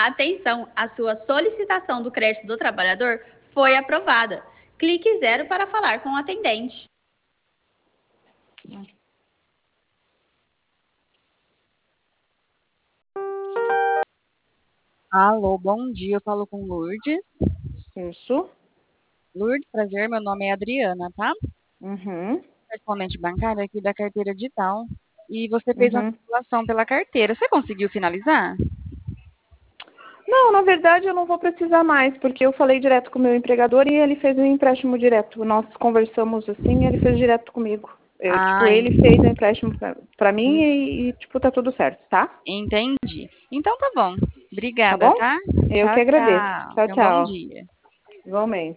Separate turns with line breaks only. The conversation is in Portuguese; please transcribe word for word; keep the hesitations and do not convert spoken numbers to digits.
Atenção, a sua solicitação do crédito do trabalhador foi aprovada. Clique zero para falar com o atendente.
Alô, bom dia, eu falo com Lourdes.
Isso.
Lourdes, prazer, meu nome é Adriana, tá?
Uhum.
Pessoalmente bancária aqui da carteira digital. E você fez uma
Uhum.
simulação pela carteira. Você conseguiu finalizar?
Não, na verdade eu não vou precisar mais, porque eu falei direto com o meu empregador e ele fez um empréstimo direto. Nós conversamos assim e ele fez direto comigo. Eu, tipo,
Ah,
ele fez um empréstimo pra, pra mim
en-
e, e, tipo, tá tudo certo, tá?
entendi. Então tá bom.
Tá
Obrigada,
bom?
tá?
Eu
Tchau,
que agradeço.
tchau.
Tchau,
Tenha um bom
tchau.
dia.
Igualmente.